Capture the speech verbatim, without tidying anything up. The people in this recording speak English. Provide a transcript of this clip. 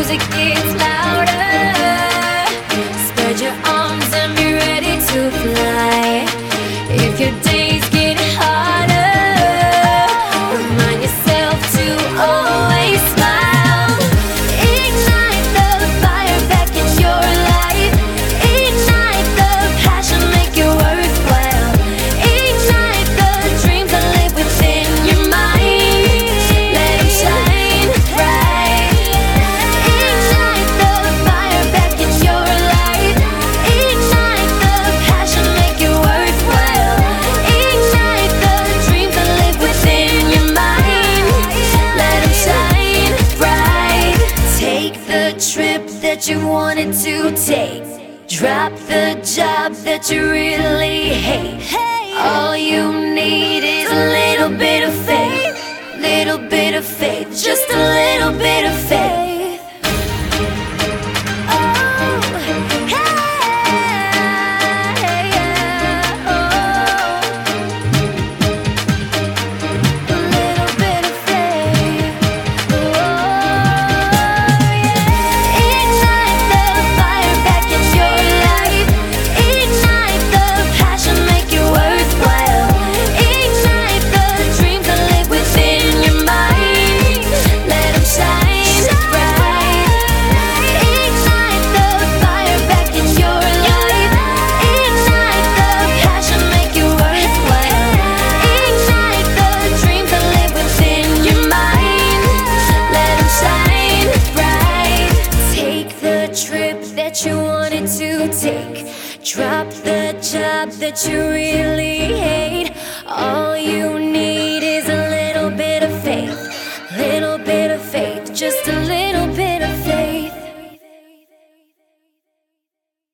music gets louder. Spread your arms and be ready to fly. If your days get harder, remind yourself to always smile. Ignite the fire back in your life. Ignite the passion, make it worthwhile. Ignite the dreams that live within your mind. Let them shine bright. Ignite the fire back in your life. Ignite the passion, make it worthwhile. Ignite the dreams that live within your mind. Let them shine bright. Take the trip that you wanted to take. Drop the job that you really hate. All you need is a little bit of faith. Little bit of faith, just a little bit of faith. Oh, hey, yeah, oh. A little bit of faith. Oh, yeah. Ignite the fire back in your life. Ignite the passion, make it worthwhile. Ignite the dreams that live within your mind. Let them shine bright. Ignite the fire back in your life. Ignite the passion, make it worthwhile. Ignite the dreams that live within your mind. Let them shine bright. Take the trip that you wanted to take. Drop the job that you really hate. All you